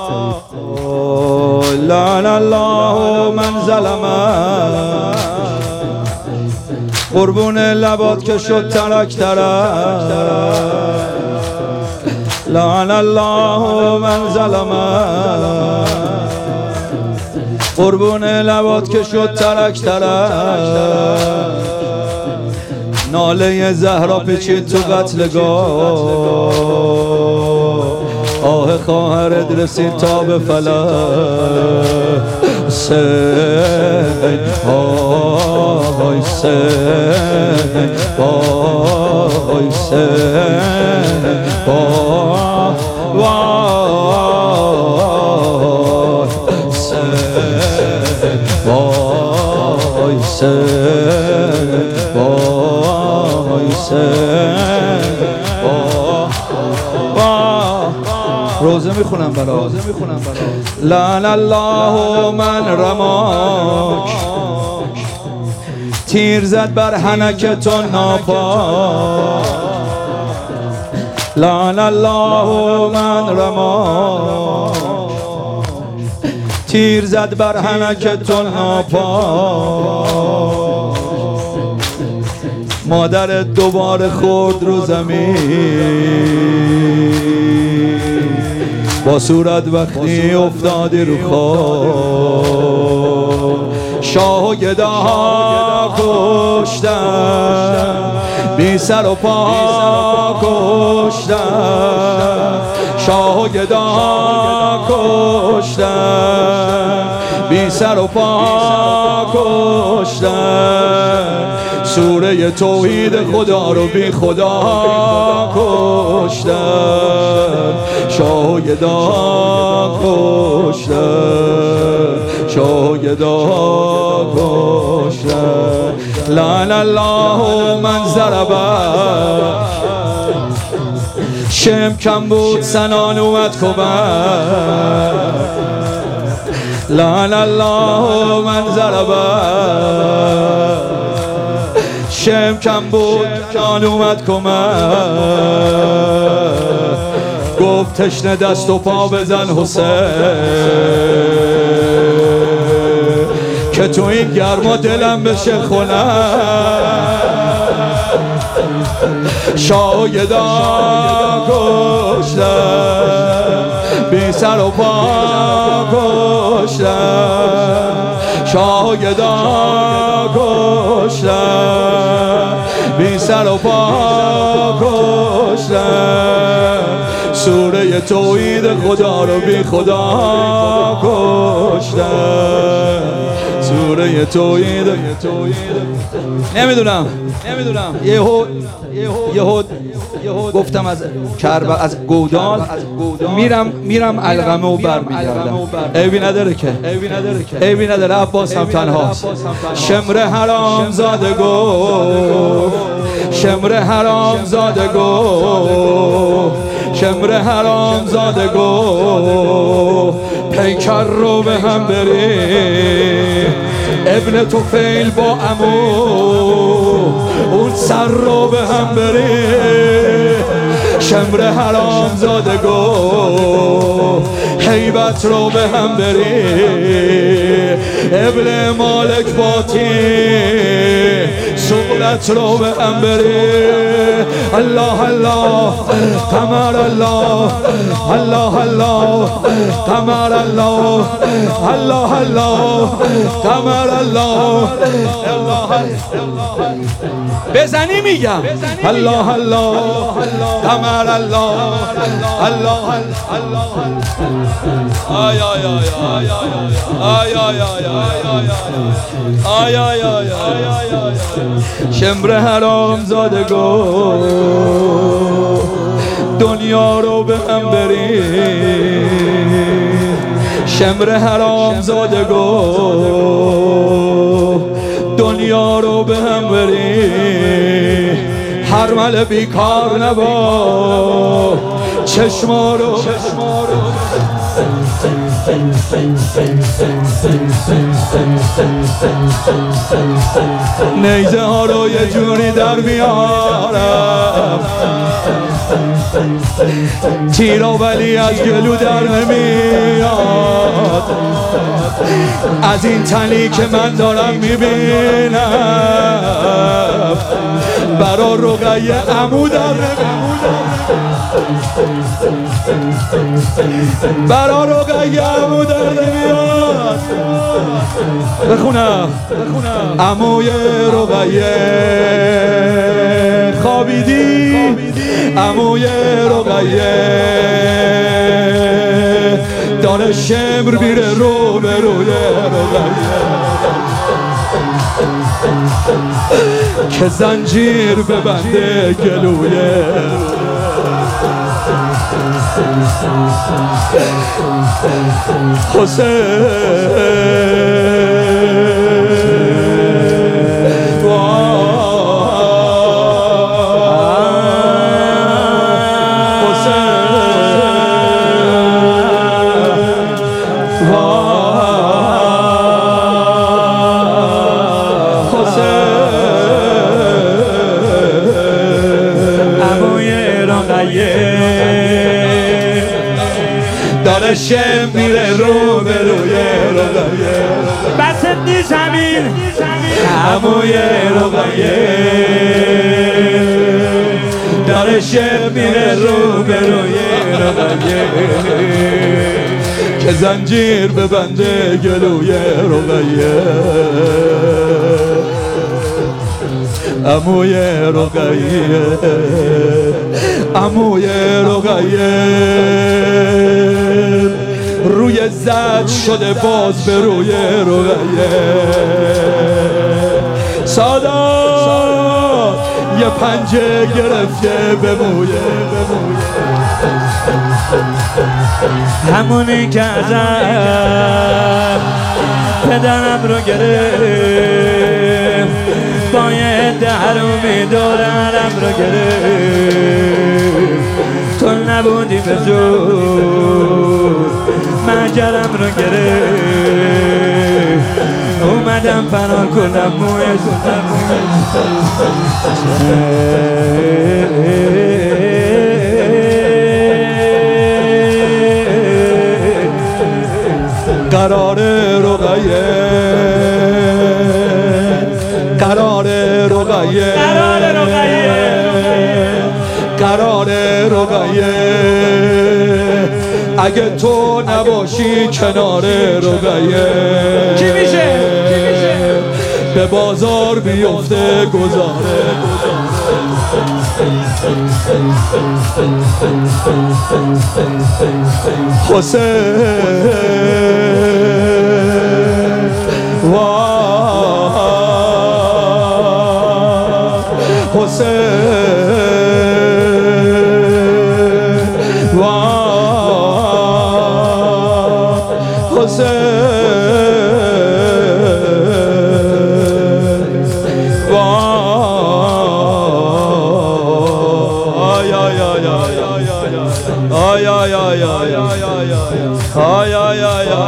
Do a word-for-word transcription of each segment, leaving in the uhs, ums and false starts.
لعن الله من ظلم قربون لبات که شد ترک ترک لعن الله من ظلم قربون لبات که شد ترک ترک ناله زهرا پیچید تو قتلگاه آه خواهرت رسید تا به فلک حسین آی حسین آی حسین وای حسین وای حسین وای حسین روزه میخونم برات لعن الله من رماک تیر زد بر حنکتون ناپاک لعن الله من رماک تیر زد بر حنکتون ناپاک مادرت دوباره خورد رو زمین با صورت وقتی افتادی رو خواب شاه و گداها کشتن بی سر و پا کشتن شاه و گداها کشتن بی سر و پا کشتن سوره توحید خدا رو بی خدا کشتن شاهدا کشتن شاهدا کشتن لعن الله من ضرب شم کم بود سنان اومد کمک لعن الله من ضرب شم کم بود کان اومد کمک گفت تشنه دست و پا بزن حسین که تو این گرما دلم بشه خنک شاهدا کشتن بی سر و پا کشتن شاهدا کشتن بی سر و پا کشتن سوره توحید خدا رو بی خدا کشتن سوره توحید نمیدونم نمیدونم یهو یهو یهو گفتم از کرب از گودال میرم میرم علقمه و برمیگردم عیبی نداره که عیبی نداره عباس هم تنهاست شمر حرام زاده گفت شمر حرام زاده گفت شمر حرام زاده گفت پیکر رو به هم بری ابن توفیل با عمو اون سر رو به هم بری شمر حرام زاده گفت هیبت رو به هم بری ابن مالک باتی سولت رو به هم بری الله الله قمر الله الله الله قمر الله الله الله قمر الله بزنی میگم الله الله قمر الله الله الله آی آی آی آی آی آی آی آی آی شمر حرام زاده گفت دنیا رو به هم بری شمر حرام زاده گفت دنیا رو به هم بری حرمل بیکار نبا چشما رو نیزه ها رو یه جوری در میارم تیرا ولی از گلو در نمیاد از این تنی که من دارم میبینم برا رقیه عمو در برا رقیه عمو در نمیاد. بخونم عموی رقیه خوابیدی، عموی رقیه داره شمر میره رو به روی رقیه که زنجیر ببنده گلویه. داره شم میره رو به روی رقیه بسندی زمین عموی رقیه داره شم میره رو به روی رقیه که زنجیر ببنده گلوی رقیه. عموی رقیه عموی رقیه روی زد شده باز به روی رقیه. سادات یه پنجه گرفته به مویه همونی که ازم پدرم رو گرفت باید درومی دورم رو گرفت تو نبودی به زود مجرم رو گرفت اومدم فرار کنم موی زودم قرار رقیه قرار رقیه قرار رقیه اگه تو نباشی کنار رقیه چی میشه؟ به بازار بیفته گذاره حسین واه حسین واه حسین آی آی آی آی آی آی آی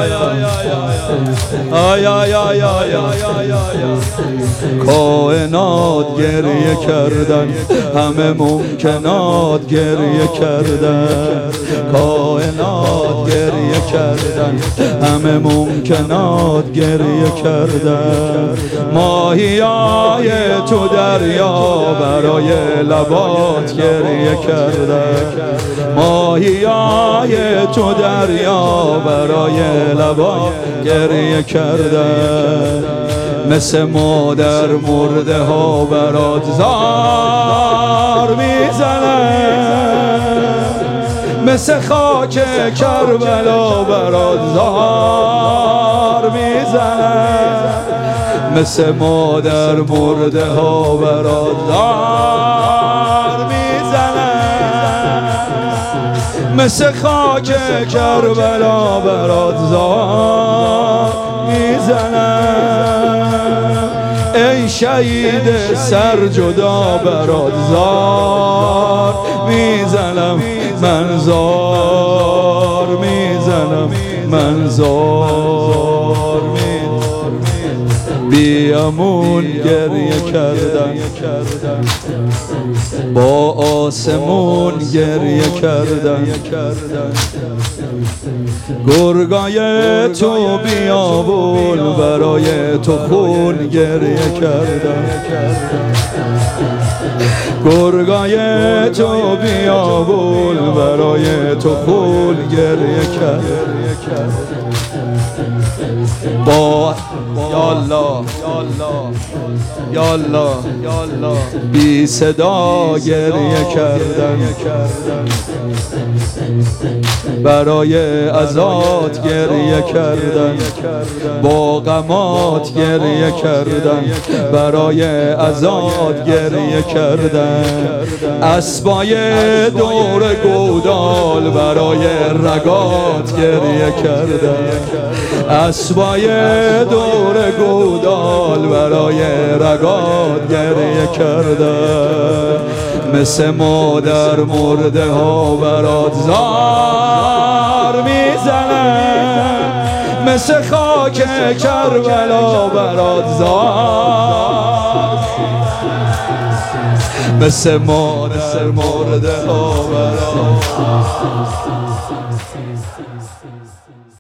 آی آی آی کائنات گریه کردن همه ممکنات گریه کردن کائنات گریه کردن همه ممکنات گریه کردن ماهیای تو دریا برای لبات گریه کردن ماهیای تو دریا برای لبات گریه کردن مثل مادر مرده ها برات زار میزنن مثل خاک کربلا برات زار میزنن مثل مادر مرده ها برات زار میزنن مثل خاک کربلا برات زار میزنن ای شهید سر جدا برات زار میزنم من زار میزنم من زار میزنم بیامون گریه کردن، با آسمون گریه کردن. گرگای تو بیابون برای تو خون گریه کردن. گرگای تو بیابون برای تو خون گریه کردن. با یالله یالله یالله بی صدا گریه کردن. برای ازاد گریه کردن، با غمات گریه کردن. برای ازاد گریه کردن. اسبای دور گودال برای رگات گریه کردن. اسبای دور گودال برای رگات گریه کردن. مثل مادر مرده ها برات زار میزنن، مثل خاک کربلا برات زار، مثل مادر مرده ها برات